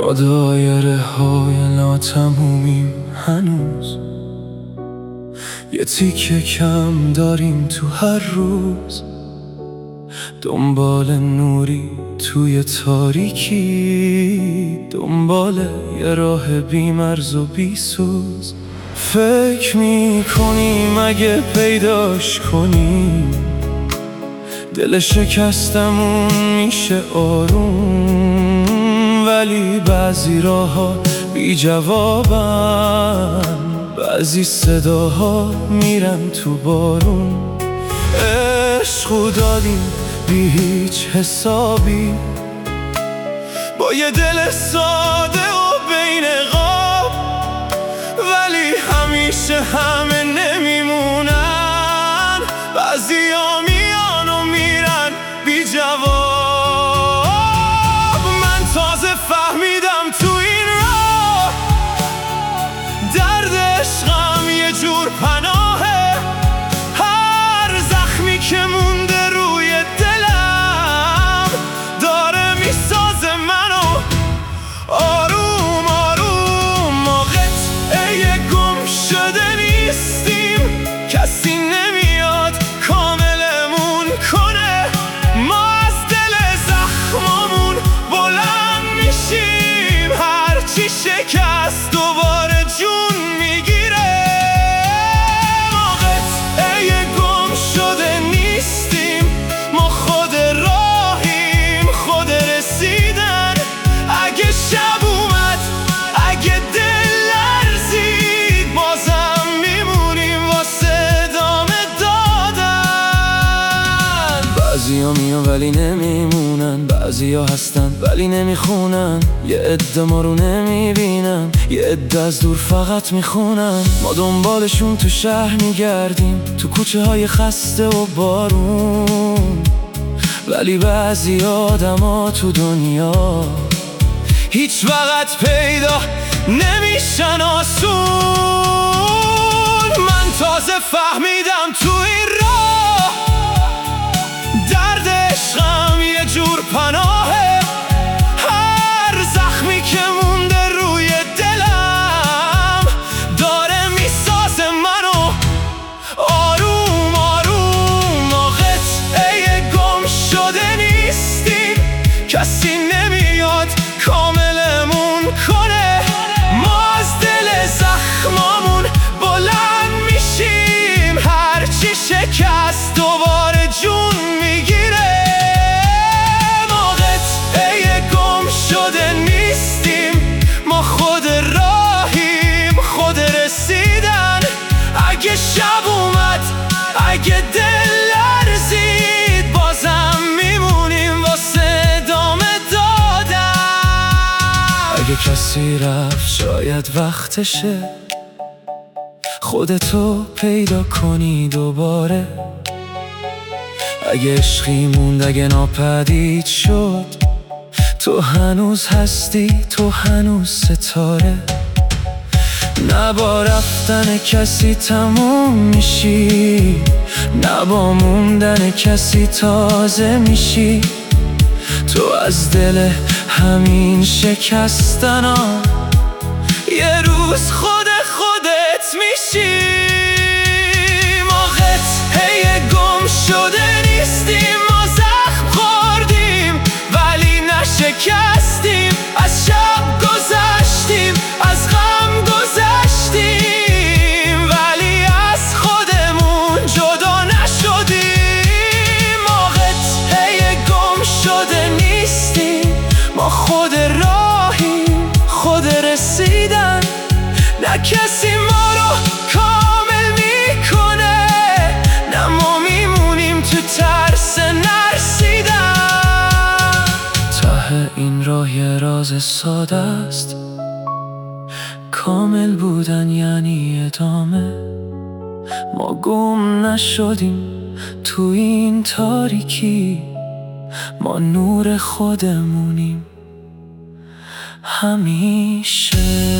با دایره های ناتمومیم هنوز یه تیکه کم داریم تو هر روز، دنبال نوری توی تاریکی، دنبال یه راه بی‌مرز و بی‌سوز. فکر میکنیم اگه پیداش کنیم دل شکستمون میشه آروم، ولی بعضی راه‌ها بی جوابن، بعضی صداها میرن تو بارون. عشقو دادیم بی هیچ حسابی، با یه دل ساده و بین غاب، ولی همیشه همه نمیمونن، بعضیا میان و میرن بی جواب. من تازه فهمیدم تو این راه درد عشقم یه جور پناهه، هر زخمی که مونده روی دلم داره میسازه منو آروم آروم. ما قطعه گم شده نیستیم، کسی نمیاد کاملمون کنه، ما از دل زخممون بلند میشیم، هرچی شکست دوباره جون میگیره. ما قطعه گم شده نیستیم، ما خود راهیم، خود رسیدن. اگه شب اومد، اگه دل لرزید، بازم میمونیم واسه ادامه دادن. بعضیا میان ولی نمیمونن، بعضیا هستن ولی نمیخونن، یه عده ما رو نمیبینن، یه عده از دور فقط میخونن. ما دنبالشون تو شهر میگردیم، تو کوچه های خسته و بارون، ولی بعضی آدما تو دنیا هیچ وقت پیدا نمیشن آسون. من تازه فهمیدم تو این راه درد عشقم یه جور پناهه، هر زخمی که مونده روی دلم داره میسازه منو آروم آروم. ما قطعه گم شده نیستیم، کسی نمیاد کاملمون کنه، ما از دل زخمامون بلند میشیم، هرچی شکست دوباره جون میگیره. ما قطعه گم شده نیستیم، ما خود راهیم، خود رسیدن. اگه شب اومد، اگه دل لرزید، بازم میمونیم واسه ادامه دادن. اگه کسی رفت شاید وقتشه خودتو پیدا کنی دوباره، اگه عشقی موند، اگه ناپدید شد، تو هنوز هستی، تو هنوز ستاره. نه با رفتن کسی تموم میشی، نه با موندن کسی تازه میشی، تو از دل همین شکستنا یه روز خودت میشی. ما قطعه گم شده نیستیم، ما زخم خوردیم ولی نشکستیم، از شب گذشتیم، از غم گذشتیم، ولی از خودمون جدا نشدیم. ما قطعه گم شده نیستیم، ما خود راهیم، خود رسیدن. نه کسی ما رو کامل میکنه، نه ما میمونیم تو ترس نرسیدن. ته این راه یه راز ساده است، کامل بودن یعنی ادامه. ما گم نشدیم تو این تاریکی، ما نور خودمونیم همیشه.